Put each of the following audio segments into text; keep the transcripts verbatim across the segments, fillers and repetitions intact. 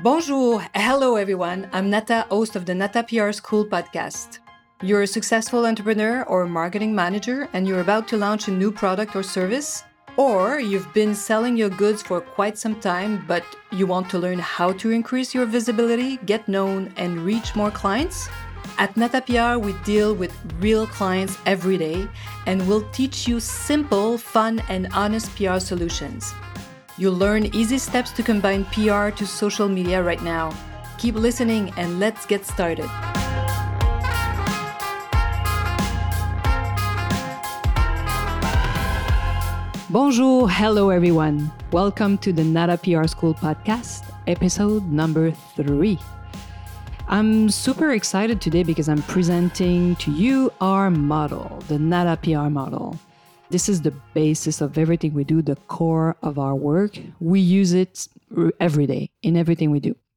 Bonjour, hello everyone. I'm Nata, host of the Nata P R School podcast. You're a successful entrepreneur or marketing manager and you're about to launch a new product or service, or you've been selling your goods for quite some time, but you want to learn how to increase your visibility, get known, and reach more clients? At Nata P R, we deal with real clients every day and we'll teach you simple, fun, and honest P R solutions. You'll learn easy steps to combine P R to social media right now. Keep listening and let's get started. Bonjour, hello everyone. Welcome to the Nata P R School podcast, episode number three. I'm super excited today because I'm presenting to you our model, the Nata P R model. This is the basis of everything we do, the core of our work. We use it every day in everything we do.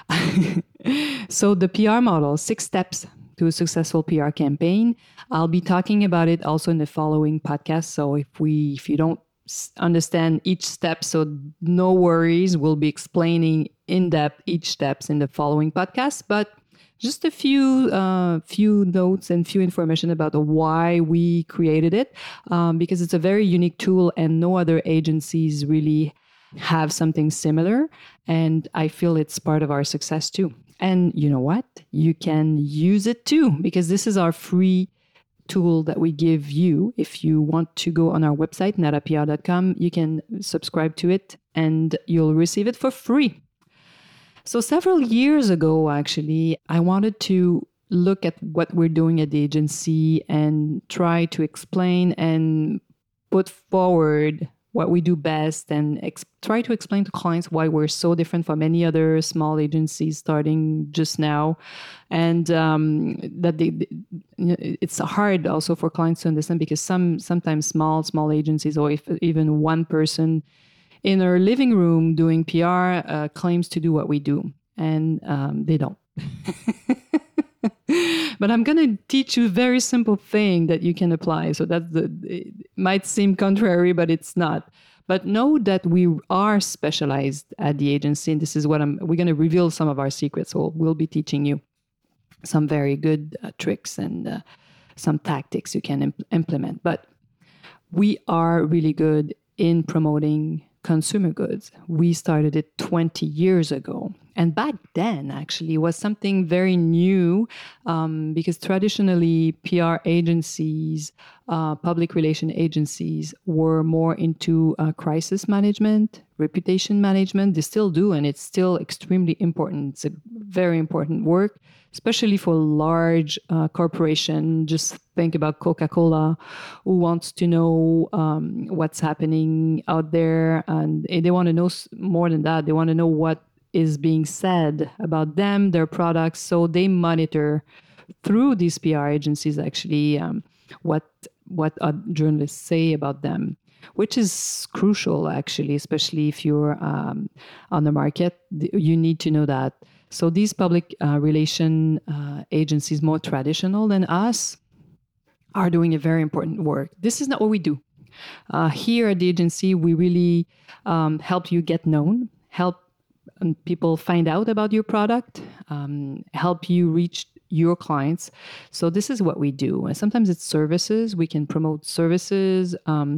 So the P R model, six steps to a successful P R campaign. I'll be talking about it also in the following podcast. So if we, if you don't understand each step, so no worries, we'll be explaining in depth each steps in the following podcast. But just a few uh, few notes and few information about the why we created it, um, because it's a very unique tool and no other agencies really have something similar. And I feel it's part of our success too. And you know what? You can use it too, because this is our free tool that we give you. If you want to go on our website, nata p r dot com, you can subscribe to it and you'll receive it for free. So several years ago, actually, I wanted to look at what we're doing at the agency and try to explain and put forward what we do best and ex- try to explain to clients why we're so different from any other small agencies starting just now. And um, that they, they, it's hard also for clients to understand because some sometimes small, small agencies or if even one person in our living room doing P R uh, claims to do what we do, and um, they don't. But I'm going to teach you a very simple thing that you can apply. So that the, it might seem contrary, but it's not. But know that we are specialized at the agency, and this is what I'm. We're going to reveal some of our secrets. So we'll be teaching you some very good uh, tricks and uh, some tactics you can imp- implement. But we are really good in promoting consumer goods. We started it twenty years ago. And back then, actually, was something very new um, because traditionally P R agencies, uh, public relation agencies were more into uh, crisis management, reputation management. They still do, and it's still extremely important. It's a very important work, especially for large uh, corporation. Just think about Coca-Cola, who wants to know um, what's happening out there. And they want to know more than that. They want to know what is being said about them, their products. So they monitor through these P R agencies, actually, um, what what uh, journalists say about them, which is crucial, actually, especially if you're um, on the market. You need to know that. So these public uh, relation uh, agencies, more traditional than us, are doing a very important work. This is not what we do. Uh, here at the agency, we really um, help you get known, help people find out about your product, um, help you reach your clients. So this is what we do. And sometimes it's services. We can promote services, um,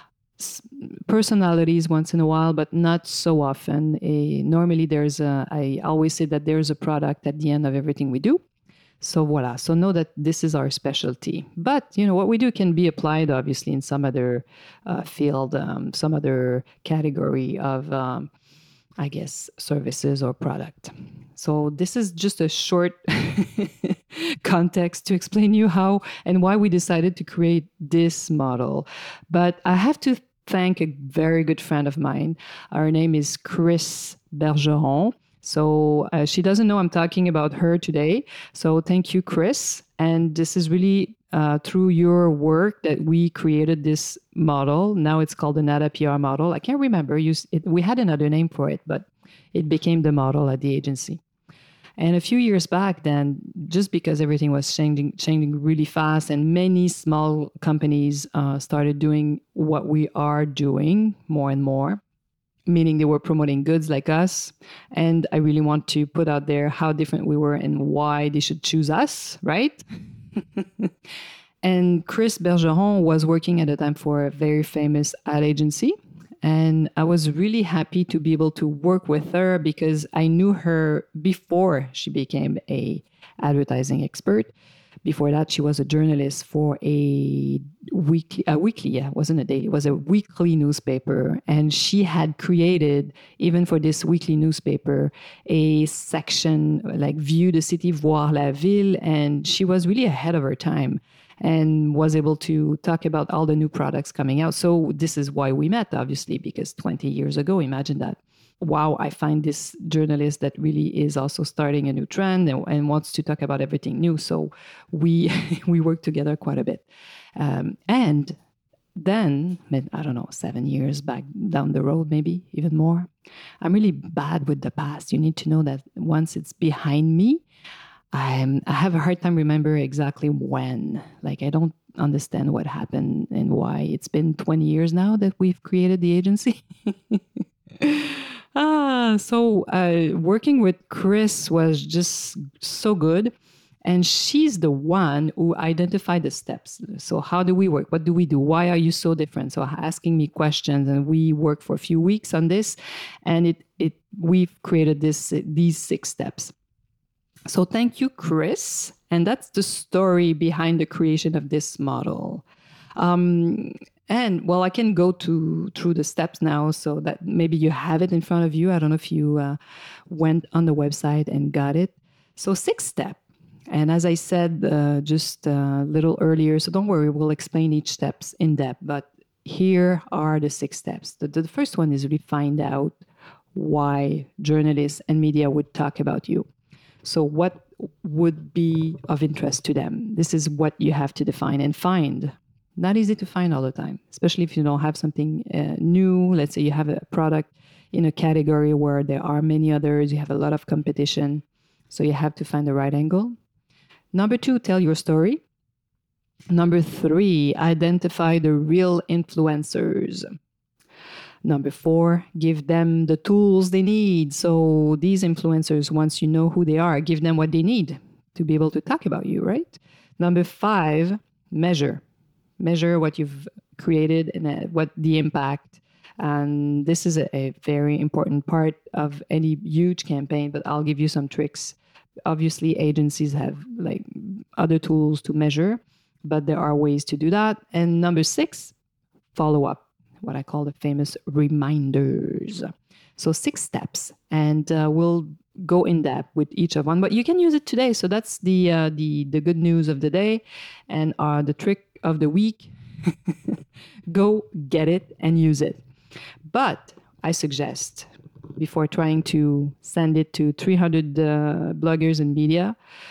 personalities once in a while, but not so often. A, normally there's a, I always say that there's a product at the end of everything we do. So voila. So know that this is our specialty. But, you know, what we do can be applied, obviously, in some other uh, field, um, some other category of, um, I guess, services or product. So this is just a short context to explain you how and why we decided to create this model. But I have to thank a very good friend of mine. Her name is Chris Bergeron. So uh, she doesn't know I'm talking about her today. So thank you, Chris. And this is really uh, through your work that we created this model. Now it's called the Nata P R model. I can't remember. You, it, we had another name for it, but it became the model at the agency. And a few years back then, just because everything was changing, changing really fast and many small companies uh, started doing what we are doing more and more, meaning they were promoting goods like us. And I really want to put out there how different we were and why they should choose us, right? And Chris Bergeron was working at the time for a very famous ad agency. And I was really happy to be able to work with her because I knew her before she became a advertising expert. Before that, she was a journalist for a weekly, a weekly, yeah, it wasn't a daily, it was a weekly newspaper. And she had created, even for this weekly newspaper, a section like View the City, Voir la Ville. And she was really ahead of her time and was able to talk about all the new products coming out. So this is why we met, obviously, because twenty years ago, imagine that. Wow, I find this journalist that really is also starting a new trend and, and wants to talk about everything new. So we we work together quite a bit. Um, and then, I don't know, seven years back down the road, maybe even more, I'm really bad with the past. You need to know that once it's behind me, I'm, I have a hard time remember exactly when. Like, I don't understand what happened and why. It's been twenty years now that we've created the agency. ah, so uh, working with Chris was just so good. And she's the one who identified the steps. So how do we work? What do we do? Why are you so different? So asking me questions, and we worked for a few weeks on this, and it it we've created this these six steps. So thank you, Chris. And that's the story behind the creation of this model. Um, and well, I can go to through the steps now so that maybe you have it in front of you. I don't know if you uh, went on the website and got it. So six step. And as I said uh, just a little earlier, so don't worry, we'll explain each steps in depth. But here are the six steps. The, the first one is really find out why journalists and media would talk about you. So what would be of interest to them? This is what you have to define and find. Not easy to find all the time, especially if you don't have something uh, new. Let's say you have a product in a category where there are many others. You have a lot of competition. So you have to find the right angle. Number two, tell your story. Number three, identify the real influencers. Number four, give them the tools they need. So these influencers, once you know who they are, give them what they need to be able to talk about you, right? Number five, measure. Measure what you've created and uh, what the impact. And this is a, a very important part of any huge campaign, but I'll give you some tricks. Obviously, agencies have like other tools to measure, but there are ways to do that. And number six, follow up. What I call the famous reminders. So six steps, and uh, we'll go in depth with each of one. But you can use it today. So that's the uh, the the good news of the day, and uh, the trick of the week. Go get it and use it. But I suggest before trying to send it to three hundred uh, bloggers and media,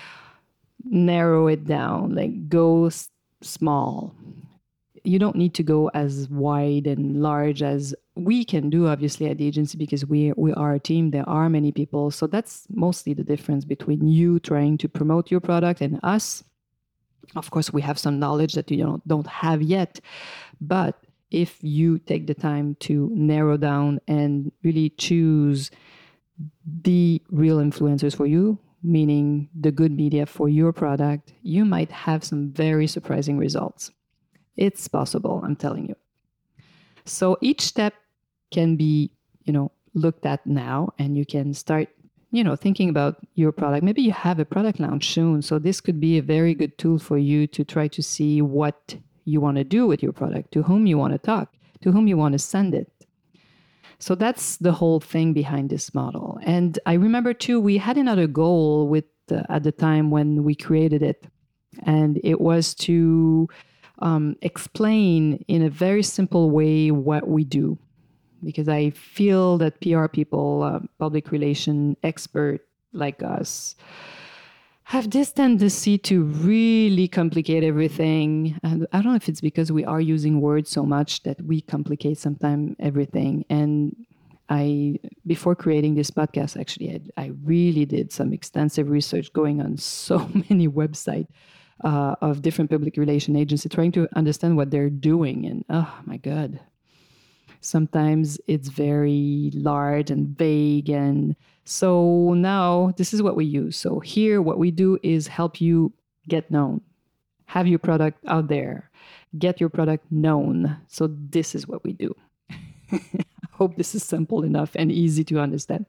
narrow it down. Like go s- small. You don't need to go as wide and large as we can do, obviously, at the agency, because we we are a team. There are many people. So that's mostly the difference between you trying to promote your product and us. Of course, we have some knowledge that you don't, don't have yet. But if you take the time to narrow down and really choose the real influencers for you, meaning the good media for your product, you might have some very surprising results. It's possible, I'm telling you. So each step can be, you know, looked at now, and you can start, you know, thinking about your product. Maybe you have a product launch soon. So this could be a very good tool for you to try to see what you want to do with your product, to whom you want to talk, to whom you want to send it. So that's the whole thing behind this model. And I remember too, we had another goal with uh, at the time when we created it, and it was to Um, explain in a very simple way what we do, because I feel that P R people, uh, public relation expert like us, have this tendency to really complicate everything. And I don't know if it's because we are using words so much that we complicate sometimes everything. And I, before creating this podcast, actually, I, I really did some extensive research going on so many websites Uh, of different public relation agencies, trying to understand what they're doing. And oh my God, Sometimes it's very large and vague. And so now this is what we use. So here, what we do is help you get known, have your product out there, get your product known. So this is what we do. I hope this is simple enough and easy to understand.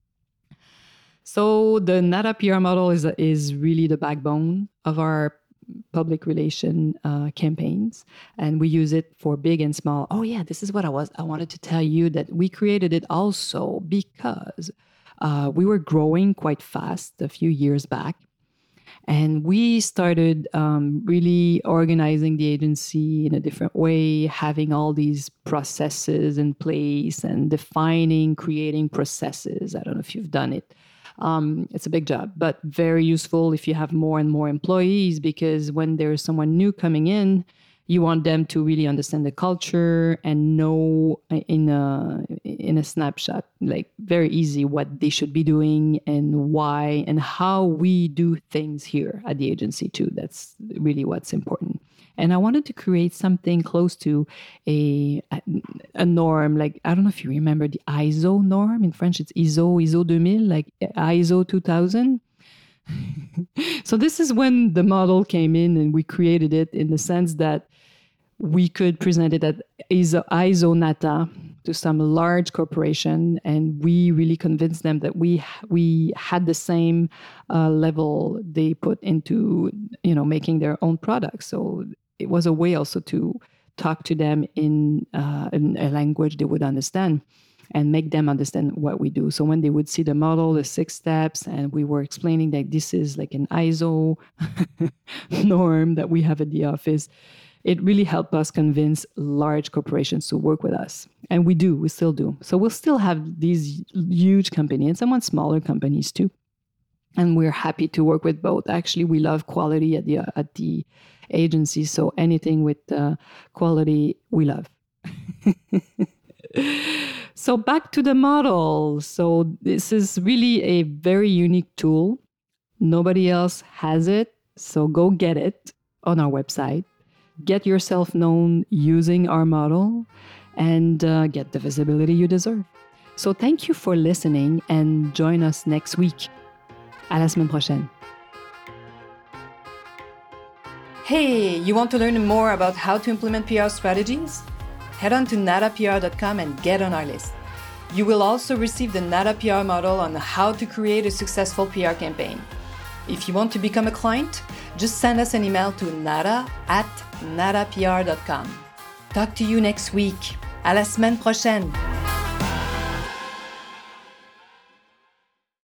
So the Nara P R model is, is really the backbone of our public relation uh, campaigns, and we use it for big and small. Oh yeah, this is what I was. I wanted to tell you that we created it also because uh, we were growing quite fast a few years back, and we started um, really organizing the agency in a different way, having all these processes in place and defining, creating processes. I don't know if you've done it. Um, it's a big job, but very useful if you have more and more employees, because when there's someone new coming in, you want them to really understand the culture and know in a in a snapshot, like very easy, what they should be doing and why and how we do things here at the agency too. That's really what's important. And I wanted to create something close to a, a norm. Like, I don't know if you remember the I S O norm. In French, it's I S O, I S O two thousand, like I S O two thousand. So this is when the model came in and we created it in the sense that we could present it at I S O, I S O NATA to some large corporation, and we really convinced them that we we had the same uh, level they put into, you know, making their own products. So it was a way also to talk to them in, uh, in a language they would understand and make them understand what we do. So when they would see the model, the six steps, and we were explaining that this is like an I S O norm that we have at the office, it really helped us convince large corporations to work with us. And we do, we still do. So we'll still have these huge companies and somewhat smaller companies too. And we're happy to work with both. Actually, we love quality at the at the agency. So anything with uh, quality, we love. So back to the model. So this is really a very unique tool. Nobody else has it. So go get it on our website. Get yourself known using our model and uh, get the visibility you deserve. So thank you for listening and join us next week. À la semaine prochaine. Hey, you want to learn more about how to implement P R strategies? Head on to nata P R dot com and get on our list. You will also receive the Nata P R model on how to create a successful P R campaign. If you want to become a client, just send us an email to nata at nata P R dot com. Talk to you next week. À la semaine prochaine.